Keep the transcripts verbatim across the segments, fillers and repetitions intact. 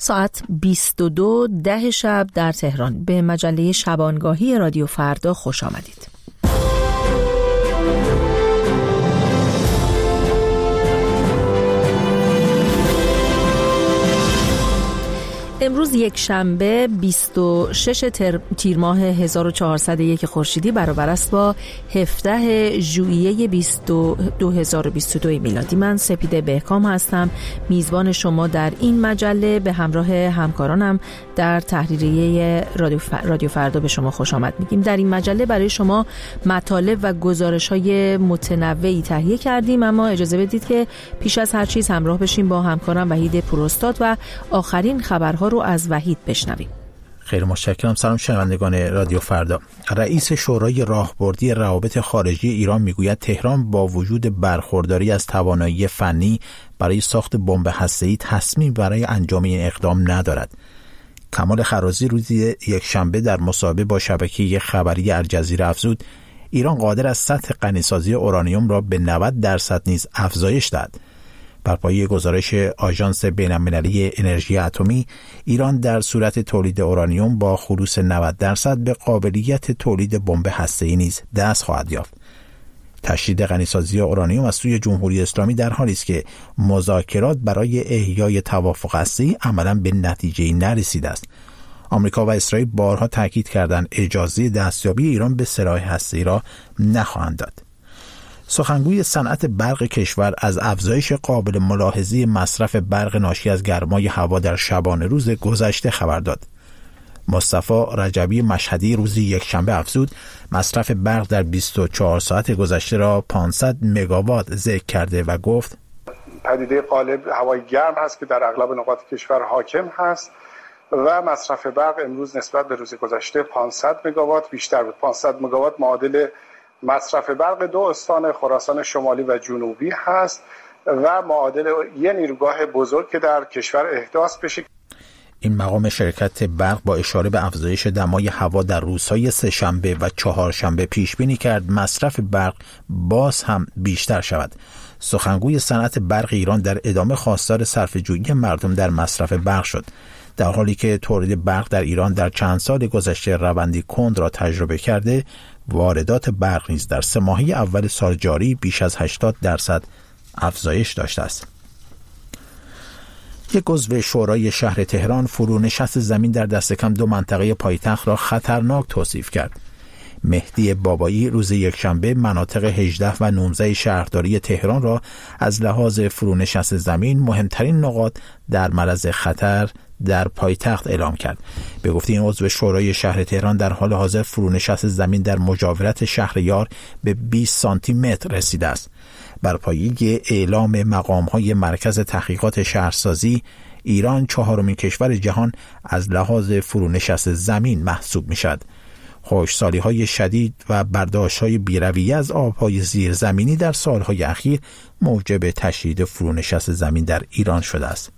ساعت بیست و دو ده شب در تهران به مجله شبانگاهی رادیو فردا خوش آمدید. امروز یک شنبه بیست و شش تیر ماه هزار و چهارصد و یک خورشیدی برابر است با هفده ژوئیه دو هزار و بیست و دو میلادی. من سپیده بهکام هستم، میزبان شما در این مجله. به همراه همکارانم در تحریریه رادیو, ف... رادیو فردا به شما خوش آمد میگیم. در این مجله برای شما مطالب و گزارش‌های متنوعی تهیه کردیم، اما اجازه بدید که پیش از هر چیز همراه بشیم با همکارم وحید پوراستاد و آخرین خبرها رو از وحید بشنویم. خیلی متشکرم. سلام شنوندگان رادیو فردا. رئیس شورای راهبردی روابط خارجی ایران میگوید تهران با وجود برخورداری از توانایی فنی برای ساخت بمب هسته‌ای تصمیم برای انجام این اقدام ندارد. کمال خرازی روز یکشنبه در مصاحبه با شبکه خبری الجزیره افزود ایران قادر است سطح غنیسازی اورانیوم را به نود درصد نیز افزایش دهد. بر پایه گزارش آژانس بین‌المللی انرژی اتمی، ایران در صورت تولید اورانیوم با خلوص نود درصد به قابلیت تولید بمب هسته‌ای نیز دست خواهد یافت. تشدید غنیسازی اورانیوم از سوی جمهوری اسلامی در حالی است که مذاکرات برای احیای توافق هسته‌ای عملاً به نتیجه‌ای نرسیده است. آمریکا و اسرائیل بارها تاکید کردند اجازه دستیابی ایران به سلاح هسته‌ای را نخواهند داد. سخنگوی صنعت برق کشور از افزایش قابل ملاحظه مصرف برق ناشی از گرمای هوا در شبانه روز گذشته خبر داد. مصطفی رجبی مشهدی روز یکشنبه افزود مصرف برق در بیست و چهار ساعت گذشته را پانصد مگاوات ذکر کرده و گفت پدیده غالب هوای گرم هست که در اغلب نقاط کشور حاکم هست و مصرف برق امروز نسبت به روز گذشته پانصد مگاوات بیشتر بود. پانصد مگاوات معادل مصرف برق دو استان خراسان شمالی و جنوبی هست و معادل یه نیروگاه بزرگ که در کشور احداث بشه. این مقام شرکت برق با اشاره به افزایش دمای هوا در روزهای سه‌شنبه و چهارشنبه پیش بینی کرد مصرف برق باز هم بیشتر شود. سخنگوی صنعت برق ایران در ادامه خواستار صرفه‌جویی مردم در مصرف برق شد. در حالی که تولید برق در ایران در چند سال گذشته روندی کند را تجربه کرده، واردات برق نیز در سه ماهه اول سال جاری بیش از هشتاد درصد افزایش داشته است. یک عضو شورای شهر تهران فرونشست زمین در دست کم دو منطقه پایتخت را خطرناک توصیف کرد. مهدی بابایی روز یکشنبه مناطق هجده و نوزده شهرداری تهران را از لحاظ فرونشست زمین مهمترین نقاط در معرض خطر در پایتخت اعلام کرد. به گفته این عضو شورای شهر تهران در حال حاضر فرونشست زمین در مجاورت شهریار به بیست سانتی متر رسیده است. بر پایه اعلام مقام‌های مرکز تحقیقات شهرسازی، ایران چهارمین کشور جهان از لحاظ فرونشست زمین محسوب می‌شود. خشکسالی‌های شدید و برداشت‌های بی‌رویه از آب‌های زیرزمینی در سال‌های اخیر موجب تشدید فرونشست زمین در ایران شده است.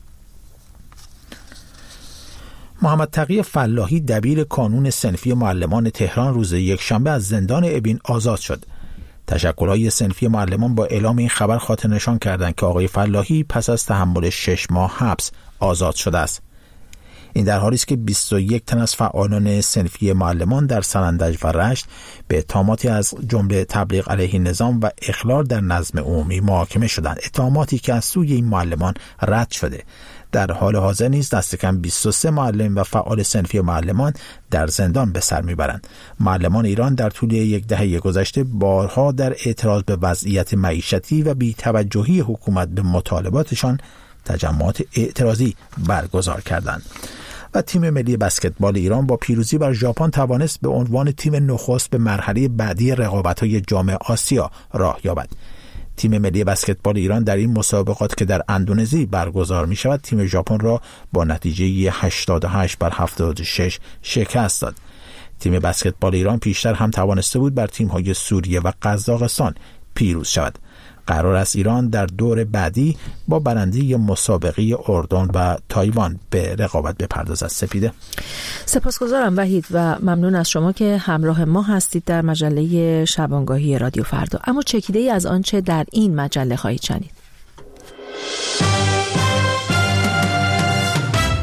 محمد تقی فلاحی دبیر کانون صنفی معلمان تهران روز یکشنبه از زندان ابین آزاد شد. تشکل‌های صنفی معلمان با اعلام این خبر خاطر نشان کردند که آقای فلاحی پس از تحمل شش ماه حبس آزاد شده است. این در حالی است که بیست و یک تن از فعالان صنفی معلمان در سنندج و رشت به اتهاماتی از جمله تبلیغ علیه نظام و اخلال در نظم عمومی محاکمه شدند، اتهاماتی که از سوی این معلمان رد شده. در حال حاضر نیز دست کم بیست و سه معلم و فعال صنفی معلمان در زندان به سر میبرند. معلمان ایران در طول یک دهه گذشته بارها در اعتراض به وضعیت معیشتی و بی‌توجهی حکومت به مطالباتشان تجمعات اعتراضی برگزار کردند. و تیم ملی بسکتبال ایران با پیروزی بر ژاپن توانست به عنوان تیم نخست به مرحله بعدی رقابت‌های جام آسیا راه یابد. تیم ملی بسکتبال ایران در این مسابقات که در اندونزی برگزار می شود تیم ژاپن را با نتیجه هشتاد و هشت بر هفتاد و شش شکست داد. تیم بسکتبال ایران پیشتر هم توانسته بود بر تیم‌های سوریه و قزاقستان پیروز شود. قرار است ایران در دور بعدی با برنده مسابقه اردن و تایوان به رقابت بپردازد. سپیده. سپاسگزارم وحید و ممنون از شما که همراه ما هستید در مجله شبانگاهی رادیو فردا. اما چکیده ای از آنچه در این مجله خواهید شنید.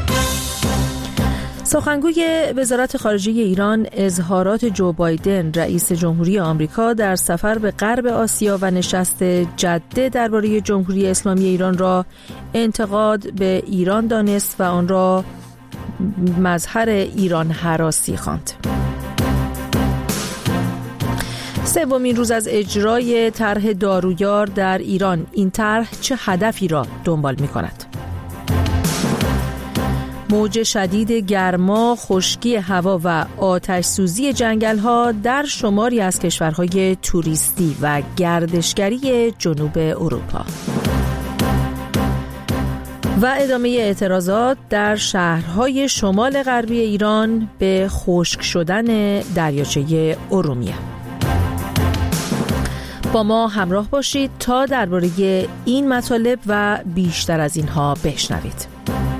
سخنگوی وزارت خارجه ایران اظهارات جو بایدن رئیس جمهوری آمریکا در سفر به غرب آسیا و نشست جده درباره جمهوری اسلامی ایران را انتقاد به ایران دانست و آن را مظهر ایران هراسی خواند. سومین روز از اجرای طرح دارویار در ایران، این طرح چه هدفی را دنبال می‌کند؟ موج شدید گرما، خشکی هوا و آتش سوزی جنگل‌ها در شماری از کشورهای توریستی و گردشگری جنوب اروپا. و ادامه اعتراضات در شهرهای شمال غربی ایران به خشک شدن دریاچه ارومیه. با ما همراه باشید تا درباره این مطالب و بیشتر از اینها بشنوید.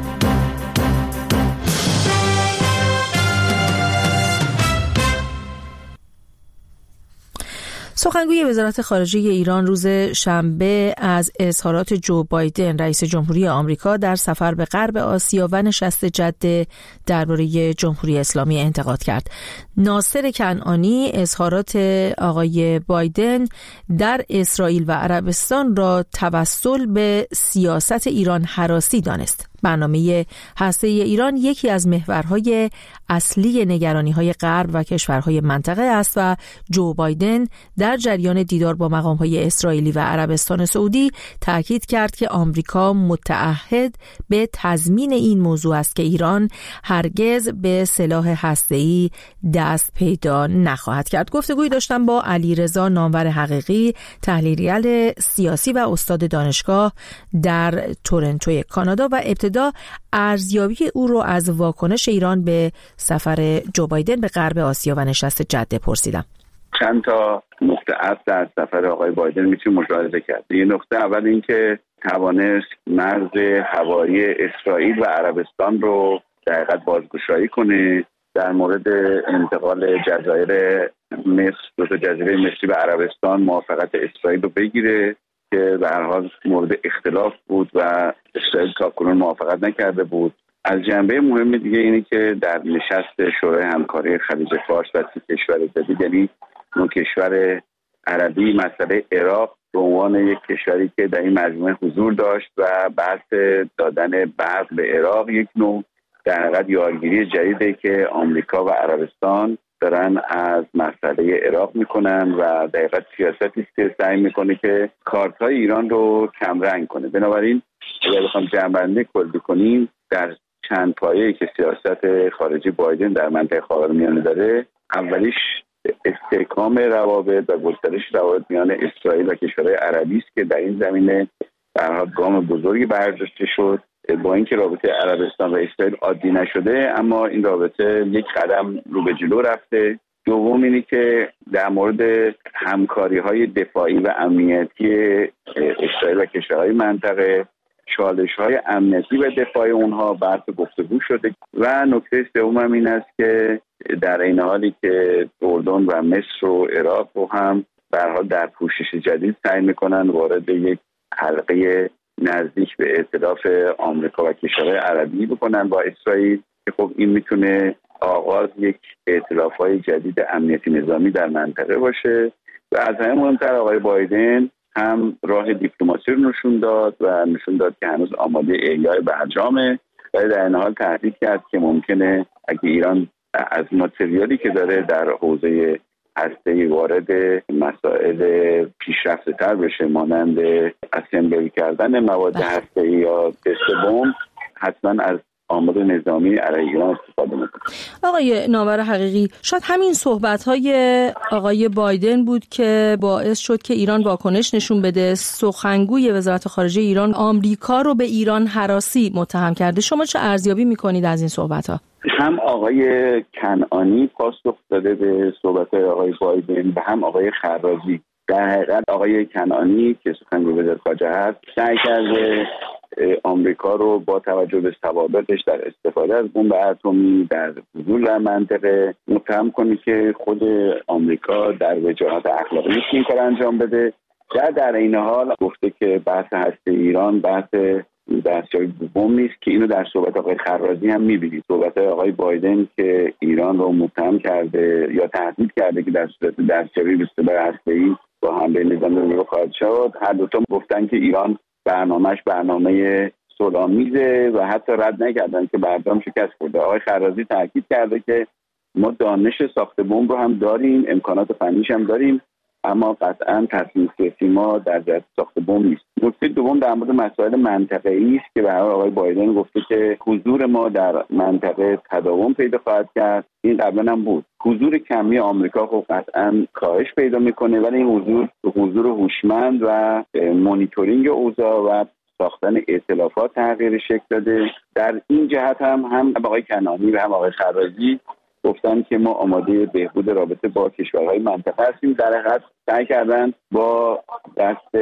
سخنگوی وزارت خارجه ایران روز شنبه از اظهارات جو بایدن رئیس جمهوری آمریکا در سفر به غرب آسیا و نشست جده درباره جمهوری اسلامی انتقاد کرد. ناصر کنعانی اظهارات آقای بایدن در اسرائیل و عربستان را توسل به سیاست ایران هراسی دانست. برنامه هسته‌ای ایران یکی از محورهای اصلی نگرانی‌های غرب و کشورهای منطقه است و جو بایدن در جریان دیدار با مقام‌های اسرائیلی و عربستان سعودی تاکید کرد که آمریکا متعهد به تضمین این موضوع است که ایران هرگز به سلاح هسته‌ای دست پیدا نخواهد کرد. گفتگویی داشتم با علیرضا نامور حقیقی، تحلیلگر سیاسی و استاد دانشگاه در تورنتو کانادا و ابتدا ارزیابی او رو از واکنش ایران به سفر جو بایدن به غرب آسیا و نشست جده پرسیدم. چند تا نقطه عطف در سفر آقای بایدن میتونیم مشاهده کرد. یه نقطه اول این که توانست مرز هوایی اسرائیل و عربستان رو در حقیقت بازگشایی کنه. در مورد انتقال جزایر مصر، دو تا جزیره مصری به عربستان موافقت اسرائیل رو بگیره که به هر حال مورد اختلاف بود و اسرائیل تاکنون موافقت نکرده بود. از جنبه مهم دیگه اینه که در نشست شورای همکاری خلیج فارس و سی کشور جدید، یعنی اون کشور عربی، مسئله عراق به عنوان یک کشوری که در این مجموعه حضور داشت و بحث دادن برق به عراق یک نوع در حقیقت یارگیری جدیده که آمریکا و عربستان دارن از مسئله عراق میکنن و در حقیقت سیاستی که سعی میکنه که کارت‌های ایران رو کمرنگ کنه. بنابراین اگر بخوام جمع‌بندی کلی کنیم، در چند پایه‌ای که سیاست خارجی بایدن در منطقه خاورمیانه داره، اولیش استحکام روابط و گسترش روابط میان اسرائیل و کشورهای عربی است که در این زمینه به هر حال گام بزرگی برداشته شد. با اینکه رابطه عربستان و اسرائیل عادی نشده، اما این رابطه یک قدم رو به جلو رفته. دوم اینی که در مورد همکاری‌های دفاعی و امنیتی اسرائیل و کشورهای منطقه، چالش‌های امنیتی و دفاعی اونها بحث گفتگو شده. و نکته سوم هم این است که در این حالی که اردن و مصر و عراق رو هم به هر حال در پوشش جدید سعی می‌کنن وارد یک حلقه نزدیک به ائتلاف آمریکا و کشورهای عربی بکنن با اسرائیل، که خب این میتونه آغاز یک ائتلاف‌های جدید امنیتی نظامی در منطقه باشه. و از همه مهمتر آقای بایدن هم راه دیپلماسی رو نشون داد و نشون داد که هنوز آماده احیای برجامه، ولی در این حال تهدید کرد که ممکنه اگه ایران از ماتریالی که داره در حوزه هسته‌ای وارد مسائل پیشرفته تر بشه، مانند اسمبل کردن مواد هسته‌ای یا تست بمب، حتما از آماده نظامی علیه ایران استفاده میکنه. آقای نامور حقیقی، شاید همین صحبت‌های آقای بایدن بود که باعث شد که ایران واکنش نشون بده. سخنگوی وزارت خارجه ایران آمریکا رو به ایران هراسی متهم کرده. شما چه ارزیابی میکنید از این صحبت‌ها؟ هم آقای کنعانی پاسخ داده به صحبت‌های آقای بایدن و هم آقای خراجی. در حقیقت آقای کنعانی که سخنگوی وزارت خارجه هست سعی کرده آمریکا رو با توجه به سوابقش در استفاده از بمب اتمی در حضور در منطقه متهم کنه که خود آمریکا در وجاهت اخلاقی این کار انجام بده. و در این حال گفته که بحث هسته ایران بحث دستیابی بوم نیست که اینو در صحبت آقای خرازی هم می‌بینید. صحبت آقای بایدن که ایران رو متهم کرده یا تهدید کرده که در صورت دستیابی به سلاح هسته‌ای با حمله نظام رو خواهد شد. هر دو تا گفتن که ایران برنامه‌اش برنامه صلح‌آمیزه و حتی رد نکردن که برجام شکست خورده. آقای خرازی تاکید کرده که ما دانش ساخت بمب رو هم داریم، امکانات فنیش هم داریم، اما قطعاً تصمیم سیاسی ما در جهت ساخت بمب نیست. نکته دوم در مورد مسائل منطقه‌ای است که به هر حال آقای بایدن گفته که حضور ما در منطقه تداوم پیدا خواهد کرد. این قبلا هم بود. حضور کمی آمریکا خب قطعاً کاهش پیدا میکنه، ولی این حضور حضور هوشمند و مانیتورینگ اوضاع و ساختن ائتلافات تغییر شکل داده. در این جهت هم هم آقای کنعانی و هم آقای خرازی گفتن که ما آماده بهبود رابطه با کشورهای منطقه هستیم. در حقیقت سعی کردن با دست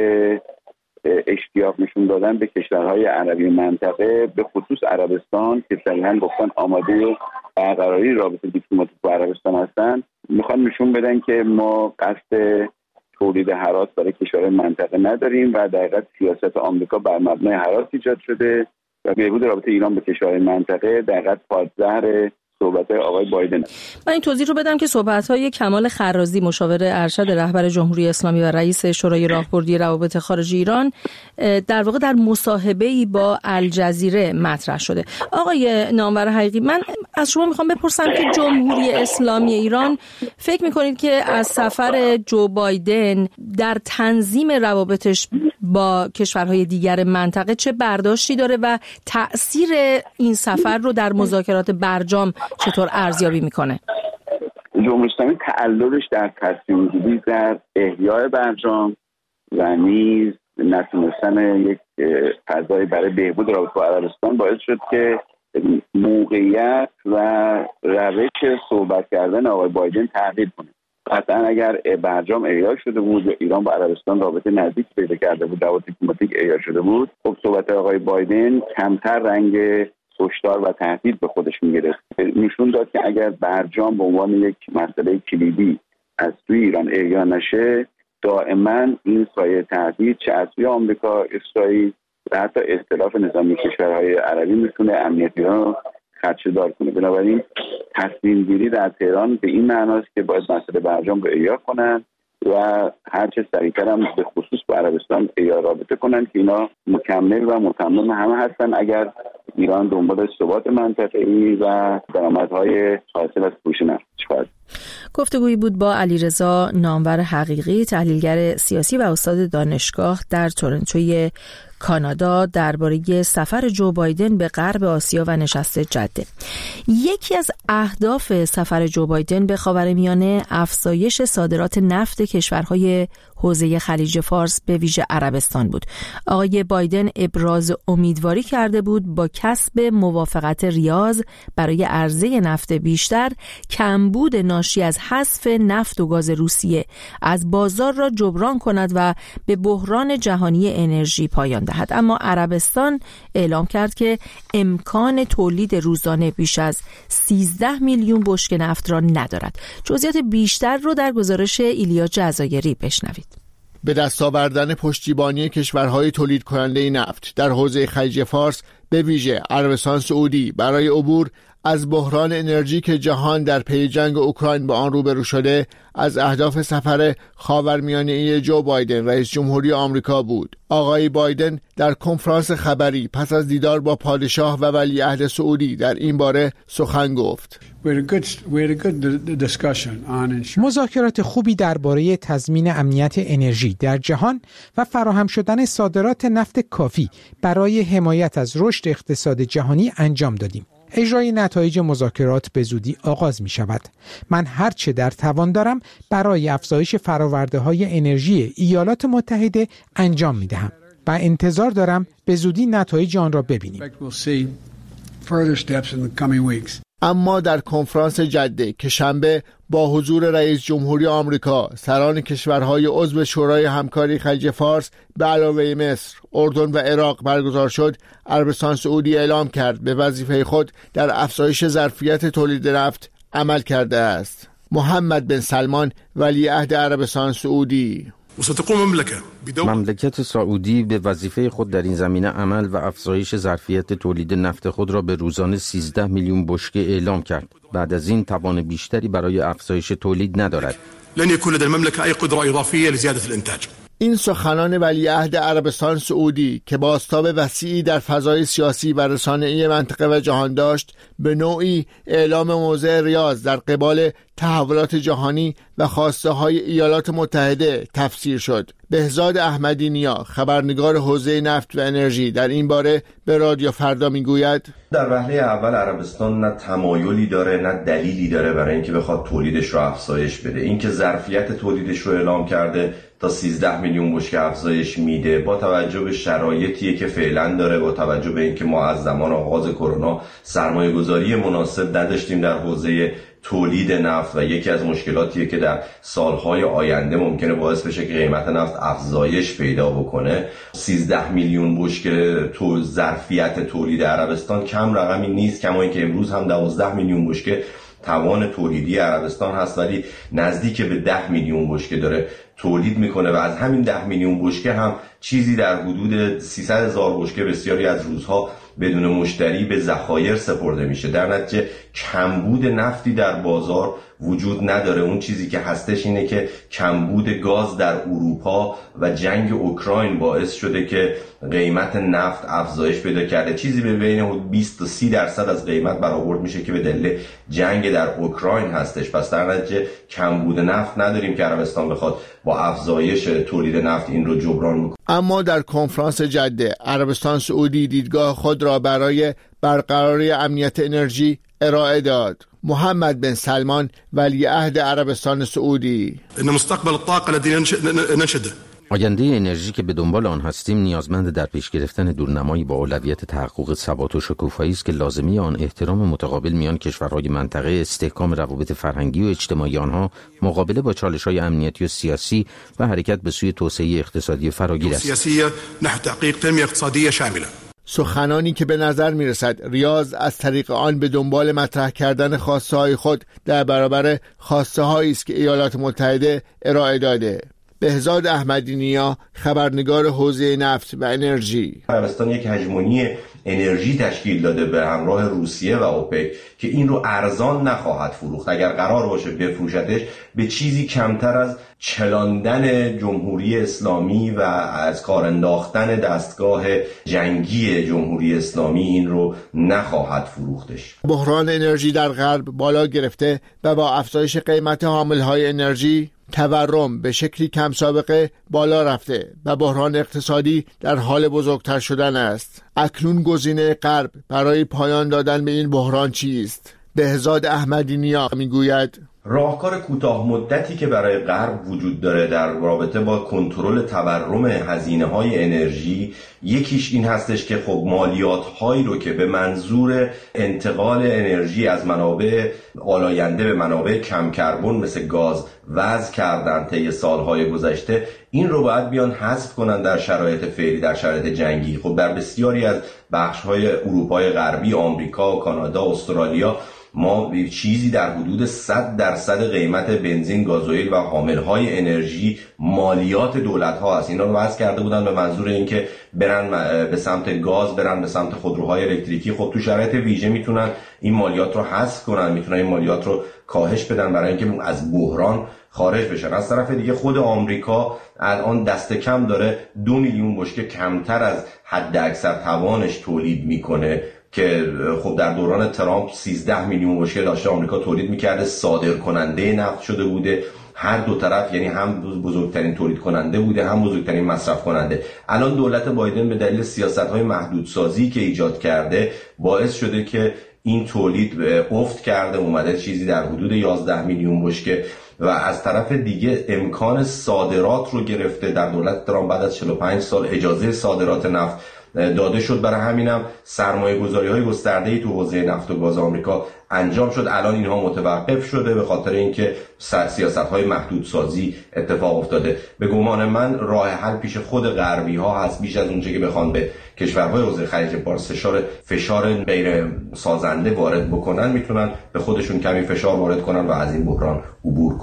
اشتیاق نشون دادن به کشورهای عربی منطقه، به خصوص عربستان که صریحا گفتن آماده برقراری رابطه دیپلماتیک با عربستان هستن، میخوان نشون بدن که ما قصد تولید هراس برای کشورهای منطقه نداریم و در حقیقت سیاست آمریکا بر مبنای هراس ایجاد شده و بهبود رابطه ایران به کشورهای منطقه در حقیقت پادزهر صحبت آقای بایدن. من این توضیح رو بدم که صحبت‌های کمال خرازی مشاور ارشد رهبر جمهوری اسلامی و رئیس شورای راهبردی روابط خارجی ایران در واقع در مصاحبه‌ای با الجزیره مطرح شده. آقای نامور حقیقی، من از شما میخوام بپرسم که جمهوری اسلامی ایران فکر میکنید که از سفر جو بایدن در تنظیم روابطش با کشورهای دیگر منطقه چه برداشتی داره و تأثیر این سفر رو در مذاکرات برجام چطور ارزیابی میکنه؟ جمهوری اسلامی تعللش در تصمیم گیری در احیای برجام و نیز نتونستن یک فضای برای بهبود رابطه با عربستان باعث شد که موقعیت و روش صحبت کردن آقای بایدن تغییر کنه. قطعا اگر برجام احیا شده بود و ایران با عربستان رابطه نزدیک پیدا کرده بود، روابط دیپلماتیک احیا شده بود، خب صحبت آقای بایدن کمتر رنگ هشدار و تهدید به خودش میگرفت. نشون داد که اگر برجام به عنوان یک مسئله کلیدی از سوی ایران احیا نشه، دائما این سایه تهدید چه از سوی آمریکا، اسرائیل و حتی اختلاف نظامی کشورهای عربی میتونه امنیت ایران رو خدشه‌دار کنه. بنابراین تصمیم گیری در تهران به این معناست که باید مسئله برجام رو احیا کنن و هرچه سریعتر هم به خصوص با عربستان احیا رابطه کنن که اینا مکمل و متمم همه هستن اگر ایران دنبال ثبات منطقه‌ای و درآمدهای حاصل از فروش نفت باشد. گفتگویی بود با علیرضا نامور حقیقی، تحلیلگر سیاسی و استاد دانشگاه در تورنتوی کانادا درباره سفر جو بایدن به غرب آسیا و نشست جده. یکی از اهداف سفر جو بایدن به خاورمیانه افزایش صادرات نفت کشورهای حوزه خلیج فارس به ویژه عربستان بود. آقای بایدن ابراز امیدواری کرده بود با کسب موافقت ریاض برای عرضه نفت بیشتر، کمبود ناشی از حذف نفت و گاز روسیه از بازار را جبران کند و به بحران جهانی انرژی پایان دهد. اما عربستان اعلام کرد که امکان تولید روزانه بیش از سیزده میلیون بشکه نفت را ندارد. جزئیات بیشتر رو در گزارش ایلیا جزایری بشنوید. به دست آوردن پشتیبانی کشورهای تولید کننده نفت در حوزه خلیج فارس به ویژه عربستان سعودی برای عبور از بحران انرژی که جهان در پی جنگ اوکراین با آن روبرو شده، از اهداف سفر خاورمیانه‌ای جو بایدن رئیس جمهوری آمریکا بود. آقای بایدن در کنفرانس خبری پس از دیدار با پادشاه و ولیعهد سعودی در این باره سخن گفت. مذاکرات خوبی درباره تضمین امنیت انرژی در جهان و فراهم شدن صادرات نفت کافی برای حمایت از رشد اقتصاد جهانی انجام دادیم. اجرای نتایج مذاکرات به زودی آغاز می شود. من هر چه در توان دارم برای افزایش فرآورده‌های انرژی ایالات متحده انجام می دهم و انتظار دارم به زودی نتایج آن را ببینیم. اما در کنفرانس جده که شنبه با حضور رئیس جمهوری آمریکا، سران کشورهای عضو شورای همکاری خلیج فارس به علاوه مصر، اردن و عراق برگزار شد، عربستان سعودی اعلام کرد به وظیفه خود در افزایش ظرفیت تولید نفت عمل کرده است. محمد بن سلمان ولیعهد عربستان سعودی: مملکت سعودی به وظیفه خود در این زمینه عمل و افزایش ظرفیت تولید نفت خود را به روزانه سیزده میلیون بشکه اعلام کرد. بعد از این توان بیشتری برای افزایش تولید ندارد. لن يكون لدى المملكة أي قدرة إضافية لزيادة الإنتاج. این سخنان ولیعهد عربستان سعودی که بازتاب وسیعی در فضای سیاسی و رسانه‌ای منطقه و جهان داشت، به نوعی اعلام موضع ریاض در قبال تحولات جهانی و خواسته های ایالات متحده تفسیر شد. بهزاد احمدی نیا، خبرنگار حوزه نفت و انرژی، در این باره به رادیو فردا میگوید: در وهله اول عربستان نه تمایلی داره نه دلیلی داره برای اینکه بخواد تولیدش رو افزایش بده. اینکه ظرفیت تولیدش رو اعلام کرده تا سیزده میلیون بشکه افزایش میده، با توجه به شرایطی که فعلا داره، با توجه به اینکه ما از زمان آغاز کرونا سرمایه گذاری مناسب نداشتیم در حوزه تولید نفت و یکی از مشکلاتیه که در سالهای آینده ممکنه باعث بشه که قیمت نفت افزایش پیدا بکنه. سیزده میلیون بشکه تو ظرفیت تولید عربستان کم رقمی نیست، کما اینکه امروز هم دوازده میلیون بشکه توان تولیدی عربستان هست، ولی نزدیک به ده میلیون بشکه داره تولید میکنه و از همین ده میلیون بشکه هم چیزی در حدود سیصد هزار بشکه بسیاری از روزها بدون مشتری به ذخایر سپرده میشه. در نتیجه کمبود نفتی در بازار وجود نداره. اون چیزی که هستش اینه که کمبود گاز در اروپا و جنگ اوکراین باعث شده که قیمت نفت افزایش پیدا کرده. چیزی به بین بیست تا سی درصد از قیمت برآورد میشه که به دلیل جنگ در اوکراین هستش. پس در نتیجه کمبود نفت نداریم که عربستان بخواد با افزایش تولید نفت این رو جبران بکنه. اما در کنفرانس جده عربستان سعودی دیدگاه خود را برای برقراری امنیت انرژی ارائه داد. محمد بن سلمان ولیعهد عربستان سعودی: ان مستقبل الطاقه الذي ننشده آینده انرژی که به دنبال آن هستیم نیازمند در پیش گرفتن دورنمایی با اولویت تحقق ثبات و شکوفایی است که لازمی آن احترام متقابل میان کشورهای منطقه، استحکام روابط فرهنگی و اجتماعی آنها، مقابله با چالش‌های امنیتی و سیاسی و حرکت به سوی توسعه اقتصادی فراگیر است. سیاسی نحو تحقیق تنمیه اقتصادی شامله. سخنانی که به نظر می رسد ریاض از طریق آن به دنبال مطرح کردن خواسته های خود در برابر خواسته هایی است که ایالات متحده ارائه داده. بهزاد احمدی نیا، خبرنگار حوزه نفت و انرژی: عربستان یک هژمونی انرژی تشکیل داده به همراه روسیه و اوپک که این رو ارزان نخواهد فروخت. اگر قرار باشه بفروشتش به چیزی کمتر از چلاندن جمهوری اسلامی و از کار انداختن دستگاه جنگی جمهوری اسلامی این رو نخواهد فروختش. بحران انرژی در غرب بالا گرفته و با افزایش قیمت حاملهای انرژی تورم به شکلی کم سابقه بالا رفته و بحران اقتصادی در حال بزرگتر شدن است. اکنون گزینه غرب برای پایان دادن به این بحران چیست؟ بهزاد احمدی نیا میگوید: راهکار کوتاه مدتی که برای غرب وجود داره در رابطه با کنترل تورم هزینه‌های انرژی، یکیش این هستش که خب مالیات‌هایی رو که به منظور انتقال انرژی از منابع آلاینده به منابع کم کربن مثل گاز وضع کردن طی سالهای گذشته، این رو باید بیان حذف کنن در شرایط فعلی، در شرایط جنگی. خب در بسیاری از بخش‌های اروپای غربی، آمریکا، کانادا، استرالیا ما چیزی در حدود صد درصد قیمت بنزین، گازوئیل و حاملهای انرژی مالیات دولت‌ها هست. اینا رو وضع کرده بودن به منظور اینکه برن به سمت گاز، برن به سمت خودروهای الکتریکی. خب تو شرایط ویژه میتونن این مالیات رو حذف کنن، میتونن این مالیات رو کاهش بدن برای اینکه از بحران خارج بشن. از طرف دیگه خود آمریکا الان دست کم داره دو میلیون بشکه کمتر از حد اکثر توانش تولید میکنه که خب در دوران ترامپ سیزده میلیون بشکه داشته آمریکا تولید میکرده، صادر کننده نفت شده بوده. هر دو طرف یعنی هم بزرگترین تولید کننده بوده هم بزرگترین مصرف کننده. الان دولت بایدن به دلیل سیاست‌های محدودسازی که ایجاد کرده باعث شده که این تولید افت کرده، اومده چیزی در حدود یازده میلیون بشکه و از طرف دیگه امکان صادرات رو گرفته. در دولت ترامپ بعد از چهل و پنج سال اجازه صادرات نفت داده شد. برای همینم سرمایه گذاری های گسترده‌ای تو حوزه نفت و گاز آمریکا انجام شد. الان اینها متوقف شده به خاطر اینکه سیاست های محدود سازی اتفاق افتاده. به گمان من راه حل پیش خود غربی ها هست. بیش از اونچه که بخوان به کشورهای حوزه خلیج فارس فشار فشار غیر سازنده وارد بکنن، میتونن به خودشون کمی فشار وارد کنن و از این بحران عبور کنن.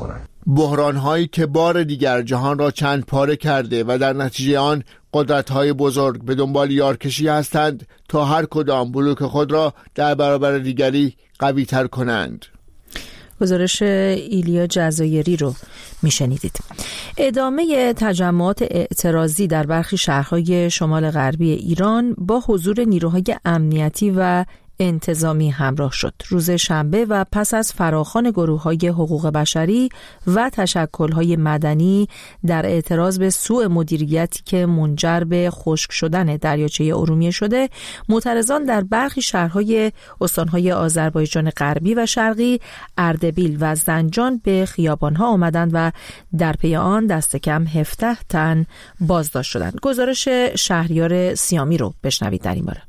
بحران‌هایی که بار دیگر جهان را چند پاره کرده و در نتیجه آن قدرت‌های بزرگ به دنبال یارکشی هستند تا هر کدام بلوک خود را در برابر دیگری قوی‌تر کنند. گزارش ایلیا جزایری رو میشنیدید. ادامه تجمعات اعتراضی در برخی شهرهای شمال غربی ایران با حضور نیروهای امنیتی و انتظامی همراه شد. روز شنبه و پس از فراخوان گروه‌های حقوق بشری و تشکل‌های مدنی در اعتراض به سوء مدیریتی که منجر به خشک شدن دریاچه ارومیه شده، معترضان در برخی شهرهای استان‌های آذربایجان غربی و شرقی، اردبیل و زنجان به خیابان‌ها آمدند و در پی آن دست کم هفده تن بازداشت شدند. گزارش شهریار سیامی رو بشنوید در این باره.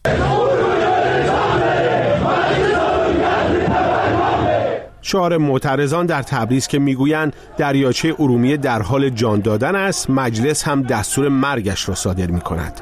شعار معترضان در تبریز که میگویند دریاچه ارومیه در حال جان دادن است، مجلس هم دستور مرگش را صادر می‌کند.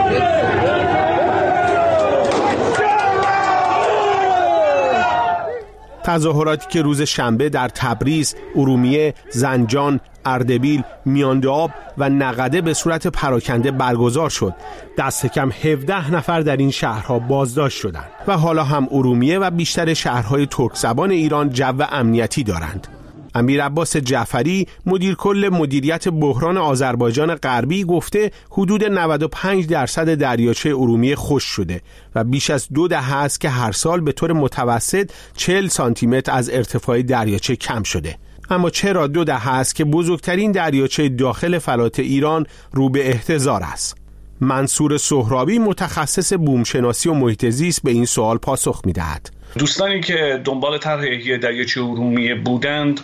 تظاهراتی که روز شنبه در تبریز، ارومیه، زنجان، اردبیل، میانده‌آب و نقده به صورت پراکنده برگزار شد. دست کم هفده نفر در این شهرها بازداشت شدند و حالا هم ارومیه و بیشتر شهرهای ترک زبان ایران جو امنیتی دارند. امیر عباس جعفری، مدیر کل مدیریت بحران آذربایجان غربی، گفته حدود نود و پنج درصد دریاچه ارومیه خشک شده و بیش از دو دهه است که هر سال به طور متوسط چهل سانتی متر از ارتفاع دریاچه کم شده. اما چرا دو دهه است که بزرگترین دریاچه داخل فلات ایران رو به احتضار است؟ منصور سهرابی، متخصص بومشناسی و محیط زیست، به این سوال پاسخ می‌دهد. دوستانی که دنبال طرح احیای دریاچه ارومیه بودند،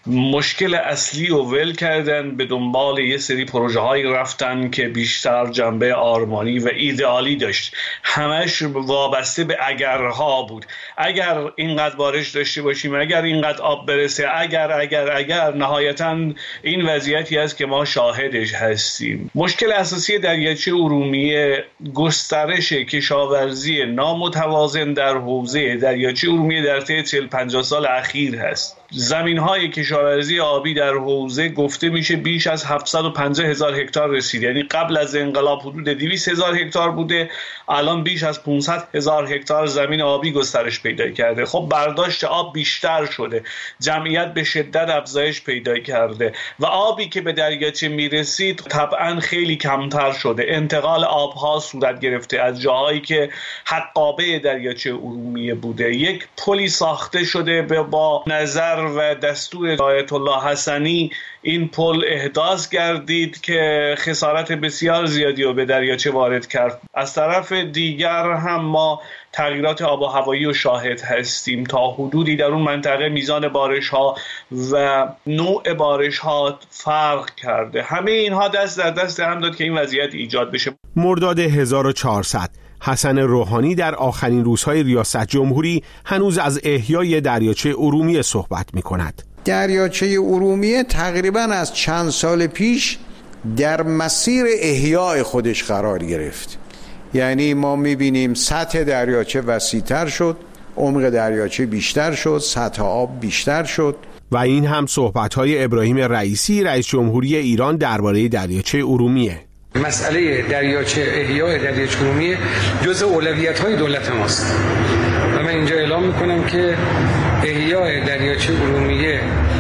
مشکل اصلی رو ول کردن، به دنبال یه سری پروژه هایی رفتن که بیشتر جنبه آرمانی و ایدئالی داشت. همش وابسته به اگرها بود. اگر اینقدر بارش داشته باشیم، اگر اینقدر آب برسه، اگر اگر اگر نهایتاً این وضعیتی است که ما شاهدش هستیم. مشکل اساسی دریاچه ارومیه گسترش کشاورزی نامتوازن در حوزه دریاچه ارومیه در طی چهل پنجاه سال اخیر هست. زمین‌های کشاورزی آبی در حوزه گفته میشه بیش از هفتصد و پنجاه هزار هکتار رسید. یعنی قبل از انقلاب حدود دویست هزار هکتار بوده، الان بیش از پانصد هزار هکتار زمین آبی گسترش پیدا کرده. خب برداشت آب بیشتر شده، جمعیت به شدت افزایش پیدا کرده و آبی که به دریاچه میرسید طبعا خیلی کمتر شده. انتقال آبها صورت گرفته از جاهایی که حقابه دریاچه ارومیه بوده. یک پلی ساخته شده با نظر و دستور آیت الله حسنی. این پل احداث گردید که خسارت بسیار زیادی رو به دریاچه وارد کرد. از طرف دیگر هم ما تغییرات آب و هوایی رو شاهد هستیم. تا حدودی در اون منطقه میزان بارش ها و نوع بارش ها فرق کرده. همه اینها دست در دست هم داد که این وضعیت ایجاد بشه. مرداد هزار و چهارصد حسن روحانی در آخرین روزهای ریاست جمهوری هنوز از احیای دریاچه ارومیه صحبت می کند. دریاچه ارومیه تقریباً از چند سال پیش در مسیر احیای خودش قرار گرفت. یعنی ما می بینیم سطح دریاچه وسیع‌تر شد، عمق دریاچه بیشتر شد، سطح آب بیشتر شد. و این هم صحبت‌های ابراهیم رئیسی، رئیس جمهوری ایران، درباره دریاچه ارومیه. مسئله دریاچه احیای دریاچه ارومیه جزء اولویت‌های دولت ماست و من اینجا اعلام میکنم که احیای دریاچه ارومیه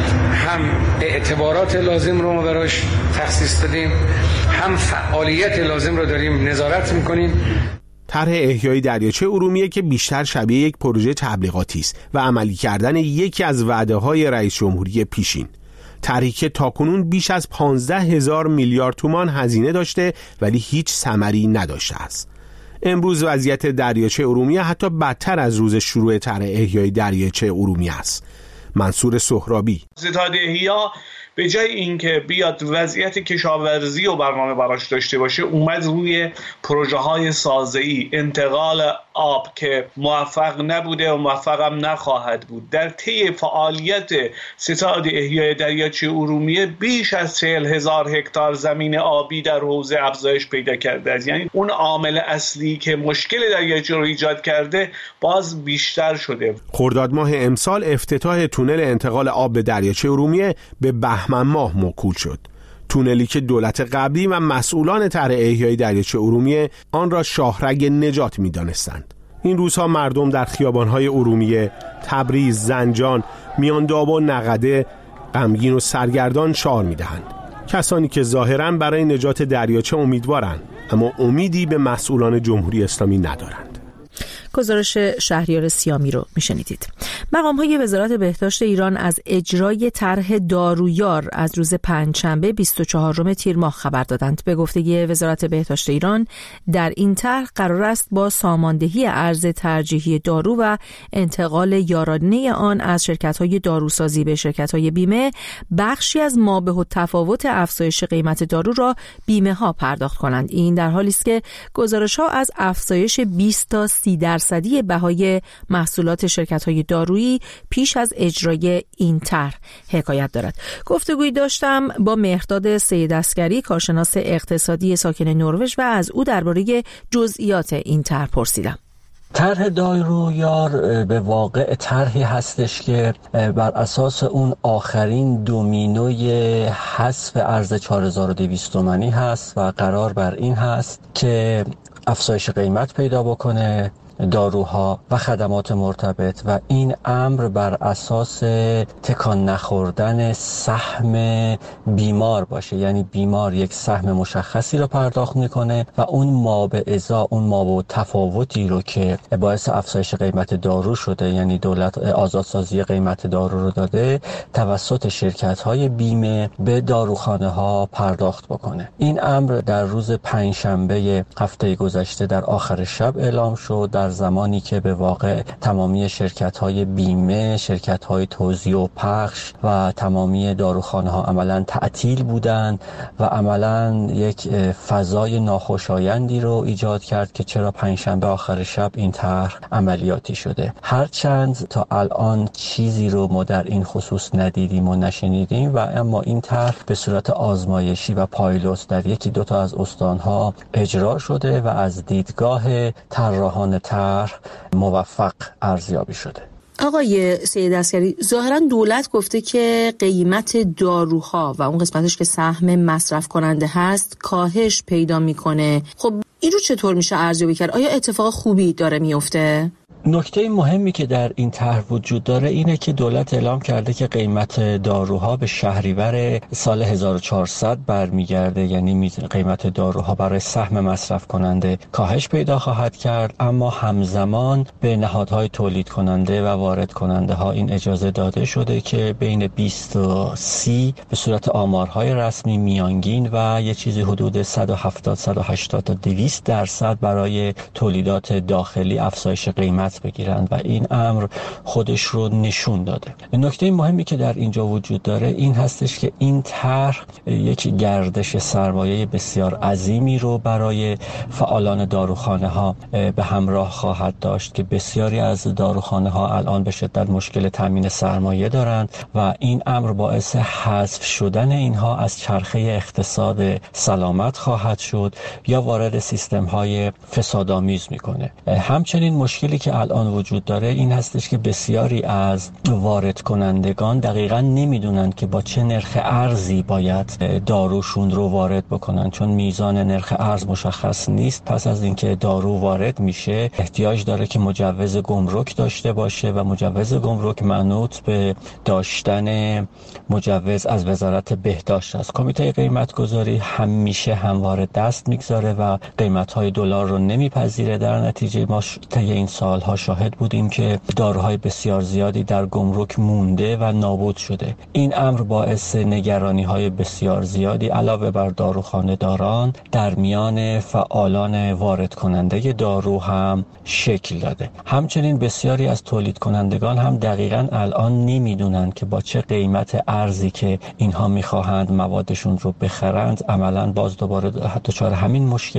هم اعتبارات لازم رو ما براش تخصیص دادیم، هم فعالیت لازم رو داریم نظارت میکنیم. طرح احیای دریاچه ارومیه که بیشتر شبیه یک پروژه تبلیغاتی است و عملی کردن یکی از وعده‌های رئیس جمهوری پیشین. طرحی که تاکنون بیش از پانزده هزار میلیارد تومان هزینه داشته ولی هیچ ثمری نداشته است. امروز وضعیت دریاچه ارومیه حتی بدتر از روز شروع طرح احیای دریاچه ارومیه است. منصور سهرابی: ستاد احیا به جای اینکه بیاد وضعیت کشاورزی و برنامه براش داشته باشه، اومد روی پروژه های سازه‌ای، انتقال آب که موفق نبوده و موفق هم نخواهد بود. در طی فعالیت ستاد احیای دریاچه ارومیه بیش از چهل هزار هکتار زمین آبی در حوزه افزایش پیدا کرده است. یعنی اون عامل اصلی که مشکل دریاچه رو ایجاد کرده باز بیشتر شده. خرداد ماه امسال افتتاح تونل انتقال آب به دریاچه ارومیه به بهمن ماه موکول شد. تونلی که دولت قبلی و مسئولان طرح احیای دریاچه ارومیه آن را شاهرگ نجات می‌دانستند. این روزها مردم در خیابان‌های ارومیه، تبریز، زنجان، میانداب و نقده غمگین و سرگردان شعار می‌دهند. کسانی که ظاهراً برای نجات دریاچه امیدوارند، اما امیدی به مسئولان جمهوری اسلامی ندارند. گزارش شهریار سیامی رو میشنیدید. مقام‌های وزارت بهداشت ایران از اجرای طرح دارویار از روز پنجشنبه بیست و چهارم تیر ماه خبر دادند. به گفته وزارت بهداشت ایران در این طرح قرار است با ساماندهی ارز ترجیحی دارو و انتقال یارانه آن از شرکت‌های داروسازی به شرکت‌های بیمه بخشی از مابه التفاوت افزایش قیمت دارو را بیمه‌ها پرداخت کنند. این در حالی است که گزارش‌ها از افزایش بیست تا سی درصدی بهای محصولات شرکت‌های دارویی پیش از اجرای این طرح حکایت دارد. گفتگویی داشتم با مهرداد سیدعسگری، کارشناس اقتصادی ساکن نروژ، و از او درباره جزئیات این طرح پرسیدم. طرح دارویار به واقع طرحی هستش که بر اساس اون آخرین دومینوی حذف ارز چهار هزار و دویست تومانی هست و قرار بر این هست که افزایش قیمت پیدا بکنه داروها و خدمات مرتبط و این امر بر اساس تکان نخوردن سهم بیمار باشه. یعنی بیمار یک سهم مشخصی رو پرداخت میکنه و اون ما به ازا اون ما به تفاوتی رو که باعث افزایش قیمت دارو شده، یعنی دولت آزادسازی قیمت دارو رو داده، توسط شرکت های بیمه به داروخانه ها پرداخت بکنه. این امر در روز پنجشنبه هفته گذشته در آخر شب اعلام شد، در زمانی که به واقع تمامی شرکت‌های بیمه، شرکت‌های توزیع و پخش و تمامی داروخانه‌ها عملاً تعطیل بودند و عملاً یک فضای ناخوشایندی رو ایجاد کرد که چرا پنجشنبه آخر شب این طرح عملیاتی شده. هرچند تا الان چیزی رو ما در این خصوص ندیدیم و نشنیدیم و اما این طرح به صورت آزمایشی و پایلوت در یکی دو تا از استان‌ها اجرا شده و از دیدگاه طراحان طرح موفق ارزیابی شده. آقای سیدعسگری، ظاهرا دولت گفته که قیمت داروها و اون قسمتش که سهم مصرف کننده هست کاهش پیدا میکنه. خب این رو چطور میشه ارزیابی کرد؟ آیا اتفاق خوبی داره میفته؟ نکته مهمی که در این طرح وجود داره اینه که دولت اعلام کرده که قیمت داروها به شهریور سال هزار و چهارصد برمیگرده، یعنی قیمت داروها برای سهم مصرف کننده کاهش پیدا خواهد کرد، اما همزمان به نهادهای تولید کننده و وارد کننده ها این اجازه داده شده که بین بیست و سی به صورت آمارهای رسمی میانگین و یه چیزی حدود صد و هفتاد صد و هشتاد تا دویست درصد برای تولیدات داخلی افزایش قیمت بگیرند و این امر خودش رو نشون داده. نکته مهمی که در اینجا وجود داره این هستش که این طرح یک گردش سرمایه بسیار عظیمی رو برای فعالان داروخانه ها به همراه خواهد داشت که بسیاری از داروخانه ها الان به شدت مشکل تامین سرمایه دارند و این امر باعث حذف شدن اینها از چرخه اقتصاد سلامت خواهد شد یا وارد سیستم های فسادآمیز میکنه. همچنین مشکلی که الان وجود داره این هستش که بسیاری از وارد کنندگان دقیقاً نمیدونن که با چه نرخ ارزی باید داروشون رو وارد بکنن، چون میزان نرخ ارز مشخص نیست. پس از اینکه دارو وارد میشه احتیاج داره که مجوز گمرک داشته باشه و مجوز گمرک منوط به داشتن مجوز از وزارت بهداشت است. کمیته قیمت‌گذاری همیشه همواره دست میگذاره و قیمت‌های دلار رو نمیپذیره. در نتیجه ما طی این سال‌ها شاهد بودیم که داروهای بسیار زیادی در گمرک مونده و نابود شده. این امر باعث نگرانی‌های بسیار زیادی علاوه بر داروخانه داران در میان فعالان وارد کننده دارو هم شکل داده. همچنین بسیاری از تولید کنندگان هم دقیقاً الان نمیدونن که با چه قیمت ارزی که اینها میخواهند موادشون رو بخرند عملاً باز دوباره حتی چهار همین مشکل میشن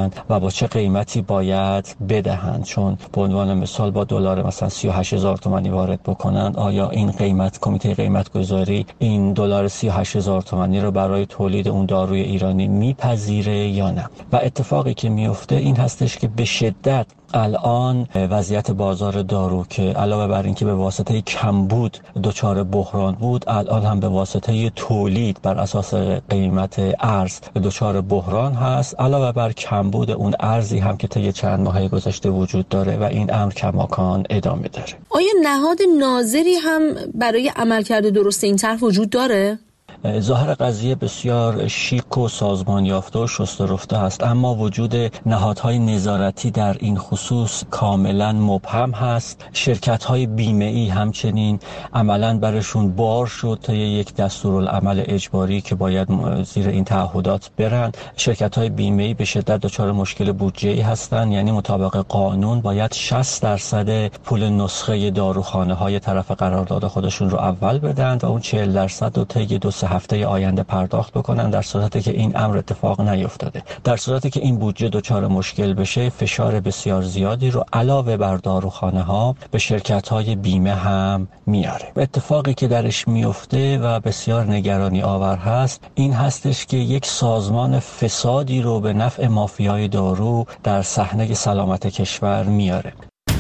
هستند و با چه قیمتی باید بدهند. چون به عنوان مثال با دلار مثلا سی و هشت هزار تومانی وارد بکنند، آیا این قیمت کمیته قیمت گذاری این دلار سی و هشت هزار تومانی رو برای تولید اون داروی ایرانی میپذیره یا نه؟ و اتفاقی که میفته این هستش که به شدت الان وضعیت بازار دارو که علاوه بر اینکه به واسطه کمبود دچار بحران بود، الان هم به واسطه تولید بر اساس قیمت ارز دچار بحران هست، علاوه بر کمبود اون ارزی هم که طی چند ماه گذشته وجود داره و این امر کماکان ادامه داره. آیا نهاد ناظری هم برای عملکرد درست این طرح وجود داره؟ ظاهر قضیه بسیار شیک و سازمان یافته و شسته رفته است، اما وجود نهادهای نظارتی در این خصوص کاملا مبهم هست. شرکت‌های بیمه‌ای همچنین عملاً برشون بار شد تا یک دستورالعمل اجباری که باید زیر این تعهدات برن. شرکت‌های بیمه‌ای به شدت دچار مشکل بودجه‌ای هستند، یعنی مطابق قانون باید شصت درصد پول نسخه داروخانه‌های طرف قرارداد خودشون رو اول بدن و اون چهل درصد رو طی دو سه هفته آینده پرداخت بکنن، در صورتی که این امر اتفاق نیفتاده. در صورتی که این بودجه دچار مشکل بشه، فشار بسیار زیادی رو علاوه بر داروخانه ها به شرکت های بیمه هم میاره. اتفاقی که درش میفته و بسیار نگرانی آور هست این هستش که یک سازمان فسادی رو به نفع مافیای دارو در صحنه سلامت کشور میاره.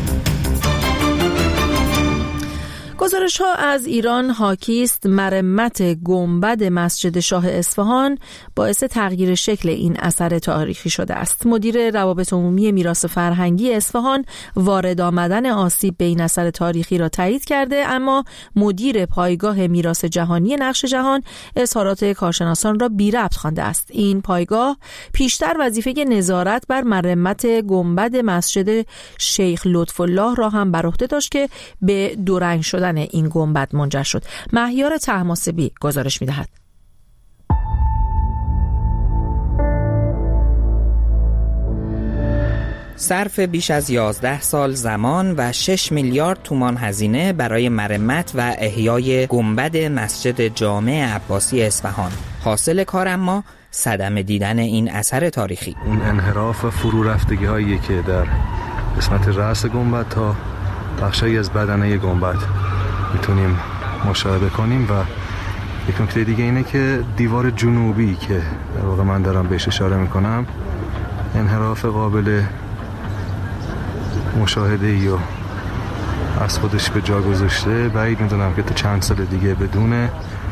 گزارش ها از ایران حاکی است مرمت گنبد مسجد شاه اصفهان باعث تغییر شکل این اثر تاریخی شده است. مدیر روابط عمومی میراث فرهنگی اصفهان وارد آمدن آسیب به این اثر تاریخی را تایید کرده، اما مدیر پایگاه میراث جهانی نقش جهان اظهارات کارشناسان را بی ربط خوانده است. این پایگاه پیشتر وظیفه نظارت بر مرمت گنبد مسجد شیخ لطف‌الله را هم بر عهده داشت که به دورنگ شدن این گنبد منجر شد. مهیار طهماسبی گزارش می‌دهد. صرف بیش از یازده سال زمان و شش میلیارد تومان هزینه برای مرمت و احیای گنبد مسجد جامع عباسی اصفهان. حاصل کار اما صدمه دیدن این اثر تاریخی. اون انحراف و فرو رفتگی هایی که در قسمت رأس گنبد تا بخشایی از بدنه گنبد میتونیم مشاهده کنیم و یک نکته دیگه اینه که دیوار جنوبی که در واقع من دارم بهش اشاره میکنم انحراف قابل مشاهده ای و از خودش به جا گذاشته. بعید میدونم که تا چند سال دیگه بدون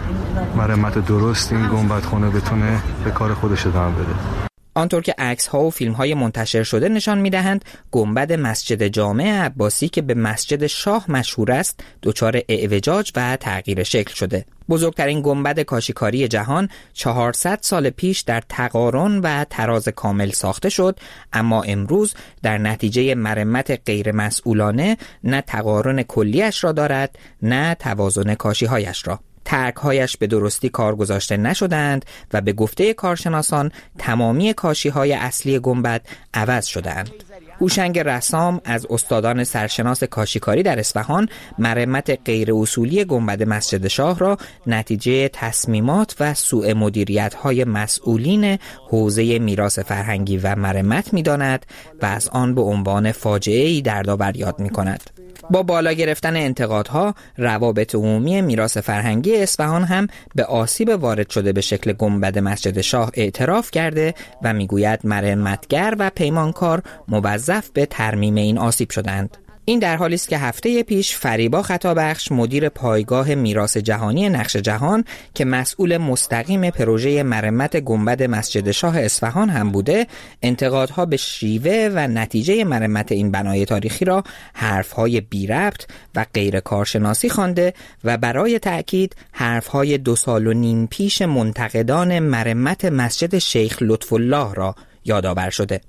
مرمت درست این گنبد خونه بتونه به کار خودش ادامه بده. آنطور که عکس‌ها و فیلم‌های منتشر شده نشان می‌دهند گنبد مسجد جامع عباسی که به مسجد شاه مشهور است دچار اعوجاج و تغییر شکل شده. بزرگترین گنبد کاشیکاری جهان چهارصد سال پیش در تقارن و تراز کامل ساخته شد، اما امروز در نتیجه مرمت غیر مسئولانه نه تقارن کلیش را دارد نه توازن کاشی‌هایش را. ترک‌هایش به درستی کار گذاشته نشدند و به گفته کارشناسان تمامی کاشی‌های اصلی گنبد عوض شدند. هوشنگ رسام از استادان سرشناس کاشیکاری در اصفهان مرمت غیر اصولی گنبد مسجد شاه را نتیجه تصمیمات و سوء مدیریت‌های مسئولین حوزه میراث فرهنگی و مرمت می‌داند و از آن به عنوان فاجعه‌ای دردآور یاد می‌کند. با بالا گرفتن انتقادها، روابط عمومی میراث فرهنگی اصفهان هم به آسیب وارد شده به شکل گنبد مسجد شاه اعتراف کرده و میگوید مرمتگر و پیمانکار موظف به ترمیم این آسیب شدند. این در حالی است که هفته پیش فریبا خطابخش مدیر پایگاه میراث جهانی نقش جهان که مسئول مستقیم پروژه مرمت گنبد مسجد شاه اصفهان هم بوده، انتقادها به شیوه و نتیجه مرمت این بنای تاریخی را حرفهای بی ربط و غیر کارشناسی خوانده و برای تأکید حرفهای دو سال و نیم پیش منتقدان مرمت مسجد شیخ لطف‌الله را یادآور شده.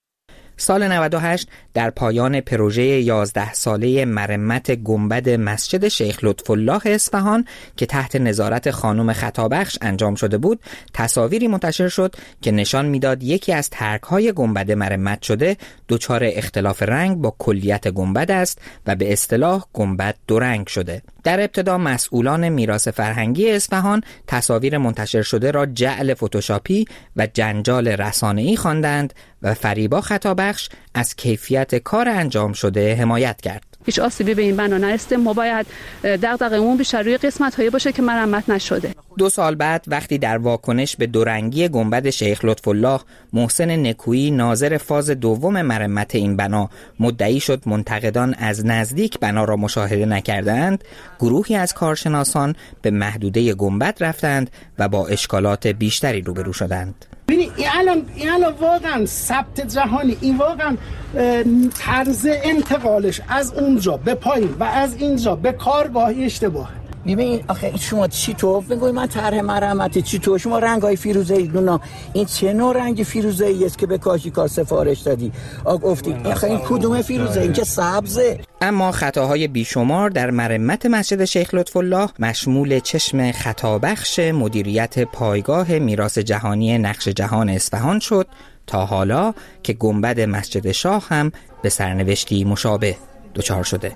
سال نود و هشت در پایان پروژه یازده ساله مرمت گنبد مسجد شیخ لطف‌الله اصفهان که تحت نظارت خانم خطابخش انجام شده بود، تصاویری منتشر شد که نشان میداد یکی از ترک‌های گنبد مرمت شده دچار اختلاف رنگ با کلیت گنبد است و به اصطلاح گنبد دو رنگ شده. در ابتدا مسئولان میراث فرهنگی اصفهان تصاویر منتشر شده را جعل فتوشاپی و جنجال رسانه‌ای خواندند و فریبا خطابخش از کیفیت کار انجام شده حمایت کرد. هیچ آسیبی به این بنا نرسیده. ما باید دغدغه‌مون بیشتر روی قسمت‌هایی باشه که مرمت نشده. دو سال بعد وقتی در واکنش به دورنگی گنبد شیخ لطف‌الله محسن نکویی ناظر فاز دوم مرمت این بنا مدعی شد منتقدان از نزدیک بنا را مشاهده نکردند، گروهی از کارشناسان به محدوده گنبد رفتند و با اشکالات بیشتری روبرو شدند. ببینید این الان این الان واقعا ثبت جهانی، این واقعا طرز انتقالش از اونجا به پایین و از اینجا به کارگاهی اشتباه. ببین آخه شما چی تو میگوی من طرح مرمت چی تو شما رنگای فیروزه ایدونا این چه نوع رنگ فیروزه ای است که به کاشیکار سفارش دادی؟ آ گفتی آخه این کدوم فیروزه؟ این که سبزه. اما خطاهای بیشمار در مرمت مسجد شیخ لطف‌الله مشمول چشم خطابخش مدیریت پایگاه میراث جهانی نقش جهان اصفهان شد تا حالا که گنبد مسجد شاه هم به سرنوشتی مشابه دچار شده.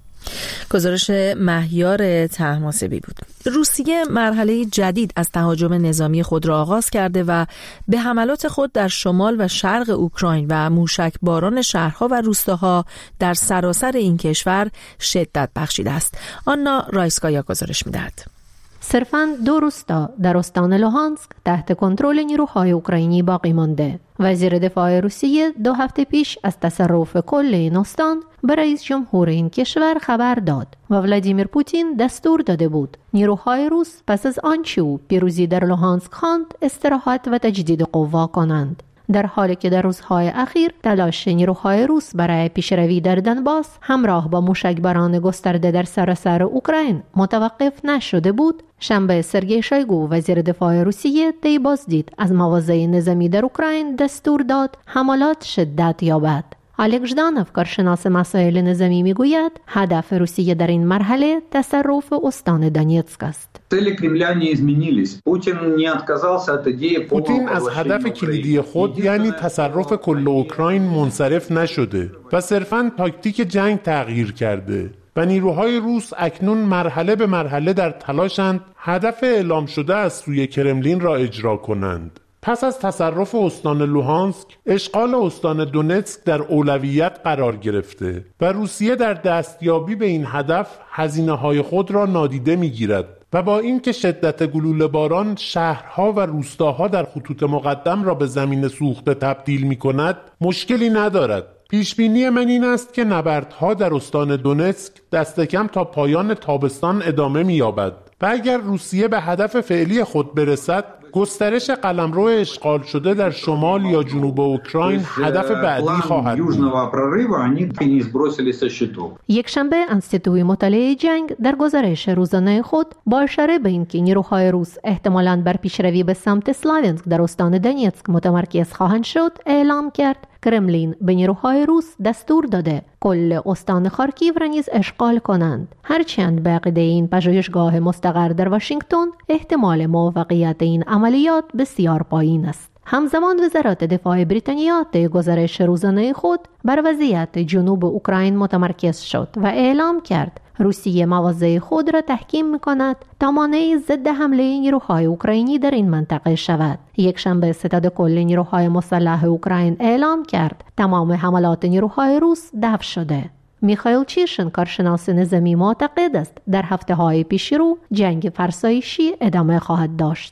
گزارش مهیار طهماسبی بود. روسیه مرحله جدید از تهاجم نظامی خود را آغاز کرده و به حملات خود در شمال و شرق اوکراین و موشک باران شهرها و روستاها در سراسر این کشور شدت بخشیده است. آنا رایسکایا گزارش می‌دهد. صرفاً دو روستا در استان لوهانسک تحت کنترل نیروهای اوکراینی باقی مانده. وزیر دفاع روسیه دو هفته پیش از تصرف کل این استان به رئیس جمهور این کشور خبر داد و ولادیمیر پوتین دستور داده بود نیروهای روس پس از آنچه او پیروزی در لوهانسک خواند استراحت و تجدید قوا کنند. در حالی که در روزهای اخیر تلاش نیروهای روس برای پیشروی در دنباس همراه با موشکباران گسترده در سراسر اوکراین متوقف نشده بود، شنبه سرگئی شویگو وزیر دفاع روسیه طی بازدید از مواضع نظامی در اوکراین دستور داد حملات شدت یابد. الکس ژدانوف کارشناس مسائل نظامی میگوید هدف روسیه در این مرحله تصرف استان دونیتسک است. پوتین از هدف کلیدی خود یعنی تصرف کل اوکراین منصرف نشده و صرفاً تاکتیک جنگ تغییر کرده و نیروهای روس اکنون مرحله به مرحله در تلاشند هدف اعلام شده از سوی کرملین را اجرا کنند. پس از تصرف استان لوهانسک، اشغال استان دونتسک در اولویت قرار گرفته و روسیه در دستیابی به این هدف هزینه‌های خود را نادیده می‌گیرد و با اینکه شدت گلوله باران شهرها و روستاها در خطوط مقدم را به زمین سوخته تبدیل می‌کند، مشکلی ندارد. پیشبینی من این است که نبردها در استان دونتسک دست کم تا پایان تابستان ادامه می‌یابد و اگر روسیه به هدف فعلی خود برسد، گسترش قلمرو اشغال شده در شمال یا جنوب اوکراین هدف بعدی خواهد بود. یک شنبه انستیتوی مطالعه جنگ در گزارش روزانه خود با اشاره به اینکه نیروهای روس احتمالاً بر پیشروی به سمت اسلاوینسک در استان دونیتسک متمرکز خواهند شد اعلام کرد کرملین به نیروهای روس دستور داده کل استان خارکیو را نیز اشغال کنند، هرچند به عقیده این پژوهشگاه مستقر در واشنگتن احتمال موفقیت این عملیات بسیار پایین است. همزمان وزارت دفاع بریتانیا طی گزارش روزانه خود بر وضعیت جنوب اوکراین متمرکز شد و اعلام کرد روسیه مواضع خود را تحکیم می‌کند تا مانع ضد حمله نیروهای اوکراینی در این منطقه شود. یک شنبه ستاد کل نیروهای مسلح اوکراین اعلام کرد تمام حملات نیروهای روس دفع شده. میخائیل چیرشن کارشناس نظامی معتقد است در هفته‌های پیش رو جنگ فرسایشی ادامه خواهد داشت.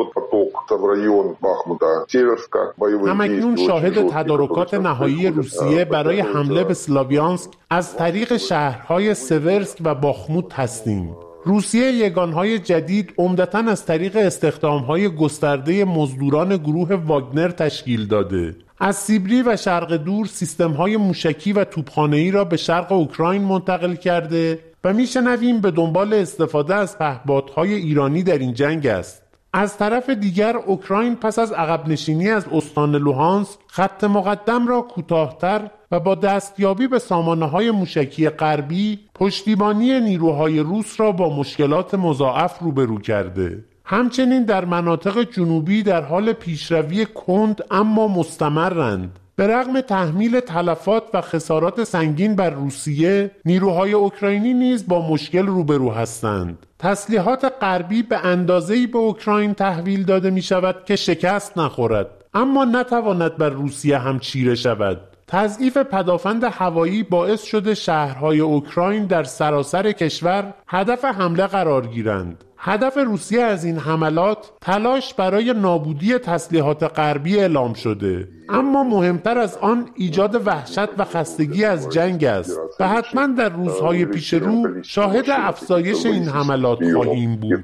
همکنون شاهد تدارکات نهایی روسیه برای حمله به سلاویانسک از طریق شهرهای سورسک و باخموت هستیم. روسیه یگانهای جدید عمدتاً از طریق استخدامهای گسترده مزدوران گروه واگنر تشکیل داده. از سیبری و شرق دور سیستم‌های موشکی و توپخانه‌ای را به شرق اوکراین منتقل کرده و می‌شنویم به دنبال استفاده از پهپادهای ایرانی در این جنگ است. از طرف دیگر اوکراین پس از عقب نشینی از استان لوهانسک خط مقدم را کوتاه‌تر و با دستیابی به سامانه‌های موشکی غربی پشتیبانی نیروهای روس را با مشکلات مضاعف روبرو کرده. همچنین در مناطق جنوبی در حال پیشروی کند اما مستمرند. به رغم تحمیل تلفات و خسارات سنگین بر روسیه، نیروهای اوکراینی نیز با مشکل روبرو هستند. تسلیحات غربی به اندازه‌ای به اوکراین تحویل داده می شود که شکست نخورد، اما نتواند بر روسیه هم چیره شود. تضعیف پدافند هوایی باعث شده شهرهای اوکراین در سراسر کشور هدف حمله قرار گیرند. هدف روسیه از این حملات تلاش برای نابودی تسلیحات غربی اعلام شده، اما مهمتر از آن ایجاد وحشت و خستگی از جنگ است و حتما در روزهای پیش رو شاهد افزایش این حملات خواهیم بود.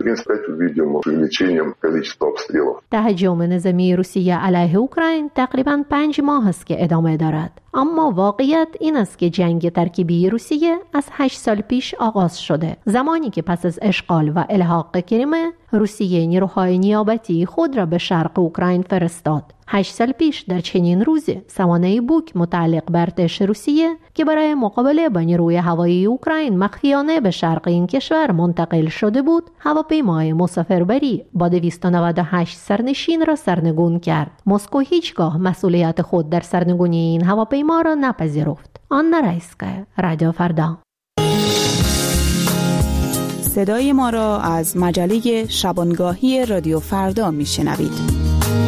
تهاجم نظامی روسیه علیه اوکراین تقریباً پنج ماه است که ادامه دارد، اما واقعیت این است که جنگ ترکیبی روسیه از هشت سال پیش آغاز شده، زمانی که پس از اشغال و الحاق کریمه روسیه نیروهای نیابتی خود را به شرق اوکراین فرستاد. هشت سال پیش در چنین روزی سوانه بوک متعلق به ارتش روسیه که برای مقابله با نیروی هوایی اوکراین مخفیانه به شرق این کشور منتقل شده بود، هواپیمای مسافربری با دویست و نود و هشت سرنشین را سرنگون کرد. مسکو هیچگاه مسئولیت خود در سرنگونی این هواپیما را نپذیرفت. آن رایسکا، رادیو فردا. صدای ما را از مجله شبانگاهی رادیو فردا میشنوید.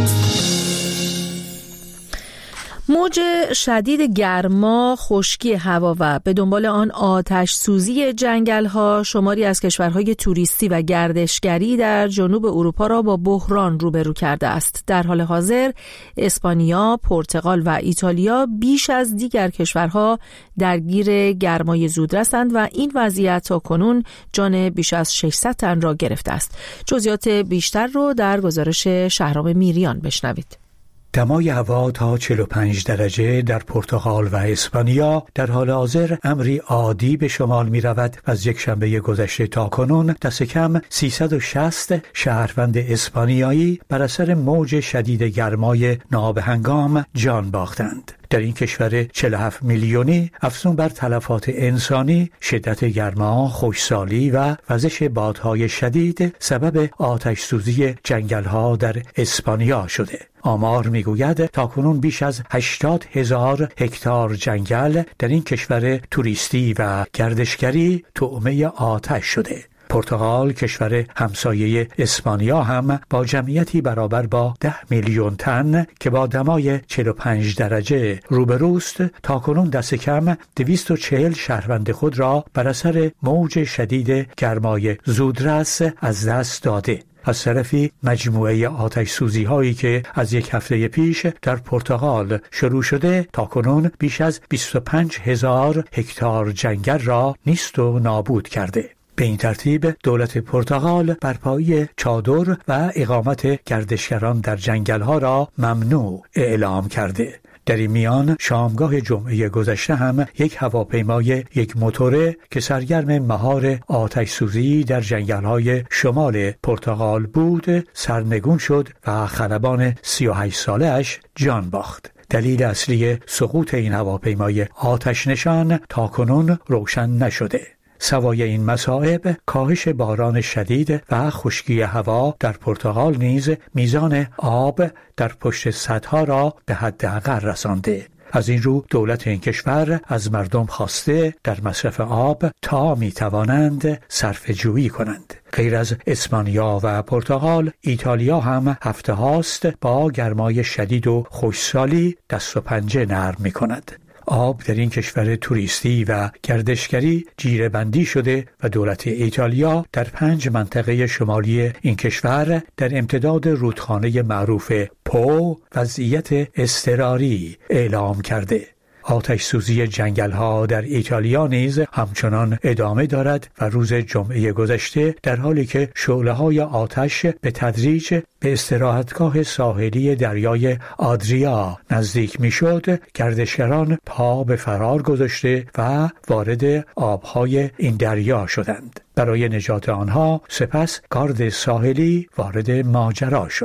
موج شدید گرما، خشکی هوا و به دنبال آن آتش سوزی جنگل‌ها شماری از کشورهای توریستی و گردشگری در جنوب اروپا را با بحران روبرو کرده است. در حال حاضر اسپانیا، پرتغال و ایتالیا بیش از دیگر کشورها درگیر گرمای زودرسند و این وضعیت تاکنون جان بیش از ششصد تن را گرفته است. جزئیات بیشتر رو در گزارش شهرام میریان بشنوید. دمای هوا تا چهل و پنج درجه در پرتغال و اسپانیا در حال حاضر امری عادی به شمال می رود و از یک شنبه گذشته تا کنون دست کم سیصد و شصت شهروند اسپانیایی بر اثر موج شدید گرمای نابهنگام جان باختند. در این کشور چهل و هفت میلیونی افزون بر تلفات انسانی، شدت گرما، خشکسالی و وزش بادهای شدید سبب آتش سوزی جنگل‌ها در اسپانیا شده. آمار میگوید تاکنون بیش از هشتاد هزار هکتار جنگل در این کشور توریستی و گردشگری طعمه آتش شده. پرتغال، کشور همسایه اسپانیا، هم با جمعیتی برابر با ده میلیون تن که با دمای چهل و پنج درجه روبروست، تاکنون دست کم دویست و چهل شهروند خود را بر اثر موج شدید گرمای زودرس از دست داده. از طرفی مجموعه آتش سوزی هایی که از یک هفته پیش در پرتغال شروع شده تاکنون بیش از بیست و پنج هزار هکتار جنگل را نیست و نابود کرده. به این ترتیب دولت پرتغال برپایی چادر و اقامت گردشگران در جنگل‌ها را ممنوع اعلام کرده. در این میان شامگاه جمعه گذشته هم یک هواپیمای یک موتوره که سرگرم مهار آتش سوزی در جنگل‌های شمال پرتغال بود سرنگون شد و خلبان سی و هشت ساله‌اش جان باخت. دلیل اصلی سقوط این هواپیمای آتش نشان تاکنون روشن نشده. سوای این مصائب، کاهش باران شدید و خشکی هوا در پرتغال نیز میزان آب در پشت سدها را به حداقل رسانده. از این رو دولت این کشور از مردم خواسته در مصرف آب تا می توانند صرفه جویی کنند. غیر از اسپانیا و پرتغال، ایتالیا هم هفته هاست با گرمای شدید و خشکسالی دست و پنجه نرم می کند. آب در این کشور توریستی و گردشگری جیره بندی شده و دولت ایتالیا در پنج منطقه شمالی این کشور در امتداد رودخانه معروف پو وضعیت اضطراری اعلام کرده. آتش سوزی جنگل ها در ایتالیا نیز همچنان ادامه دارد و روز جمعه گذشته در حالی که شعله های آتش به تدریج به استراحتگاه ساحلی دریای آدریا نزدیک می شد، گردشگران پا به فرار گذاشته و وارد آبهای این دریا شدند. برای نجات آنها سپس گارد ساحلی وارد ماجرا شد.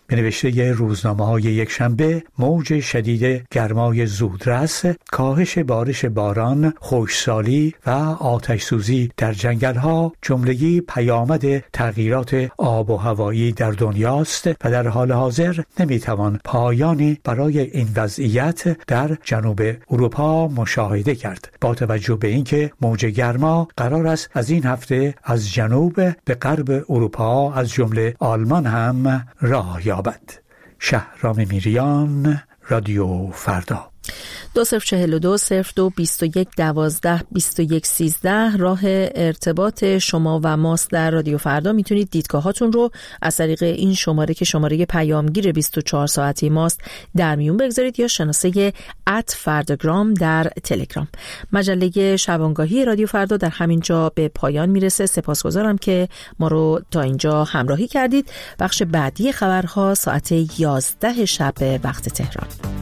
به نوشته روزنامه‌های یک شنبه موج شدید گرمای زودرس، کاهش بارش باران، خشکسالی و آتش سوزی در جنگل‌ها جملگی پیامد تغییرات آب و هوایی در دنیاست و در حال حاضر نمیتوان پایانی برای این وضعیت در جنوب اروپا مشاهده کرد، با توجه به اینکه موج گرما قرار است از این هفته از جنوب به غرب اروپا از جمله آلمان هم راه یابد. شهرام میریان، رادیو فردا. دو صفر چهل و دو صفر دو بیست و یک دوازده بیست و یک سیزده راه ارتباط شما و ماست در رادیو فردا. میتونید دیدگاهاتون رو از طریق این شماره که شماره پیامگیر بیست و چهار ساعتی ماست در میون بگذارید یا شناسه ات فرداگرام در تلگرام. مجله شبانگاهی رادیو فردا در همین جا به پایان میرسه. سپاسگزارم که ما رو تا اینجا همراهی کردید. بخش بعدی خبرها ساعت یازده شب وقت تهران.